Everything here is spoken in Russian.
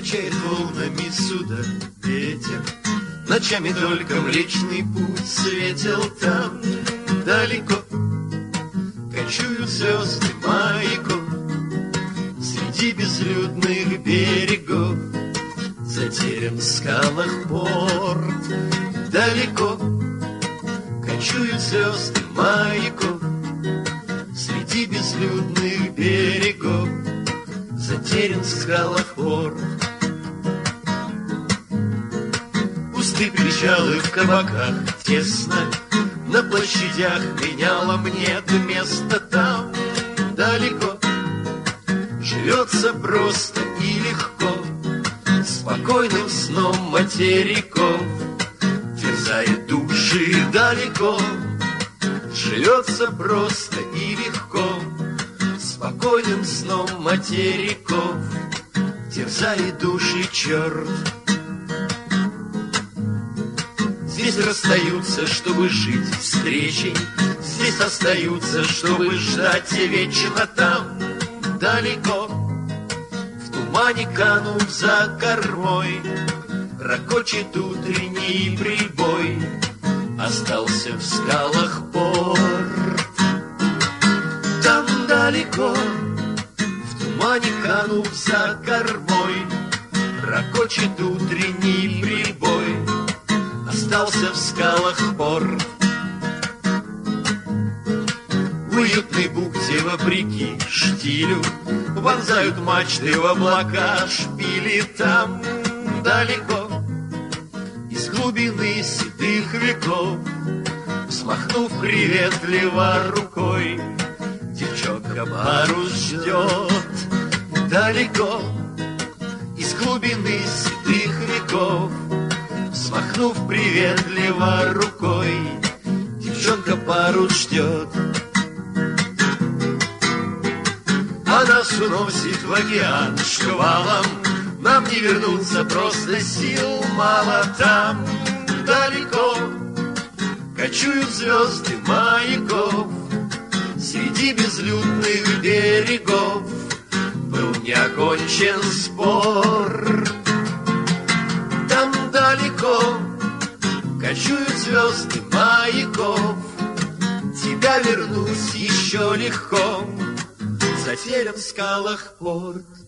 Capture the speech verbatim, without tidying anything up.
Качает волнами суда ветер, ночами только Млечный Путь светил там далеко. Кочуют звезды маяков среди безлюдных берегов. Затерян в скалах порт далеко. Кочуют звезды маяков среди безлюдных берегов. Затерян в скалах порт. Пусты причалы в кабаках тесно, на площадях менялом нет места там далеко. Живется просто и легко, спокойным сном материков, терзает души далеко. Живется просто и легко, спокойным сном материков, терзает души черт. Здесь расстаются, чтобы жить встречей, здесь остаются, чтобы ждать вечно там далеко. В тумане канут за кормой, ракочет утренний прибой. Остался в скалах порт там далеко. В тумане канут за кормой, ракочет утренний прибой. Остался в скалах порт. В уютной бухте вопреки штилю вонзают мачты в облака шпили там далеко. Из глубины седых веков, взмахнув приветливо рукой, девчонка парус ждет далеко. Из глубины седых веков, взмахнув приветливо рукой, девчонка парус ждет. А нас уносит в океан шквалом, нам не вернуться, просто сил мало там далеко. Кочуют звезды маяков среди безлюдных берегов. Был не окончен спор там далеко. Кочуют звезды маяков, тебя вернусь еще легко. Затерян в скалах порт.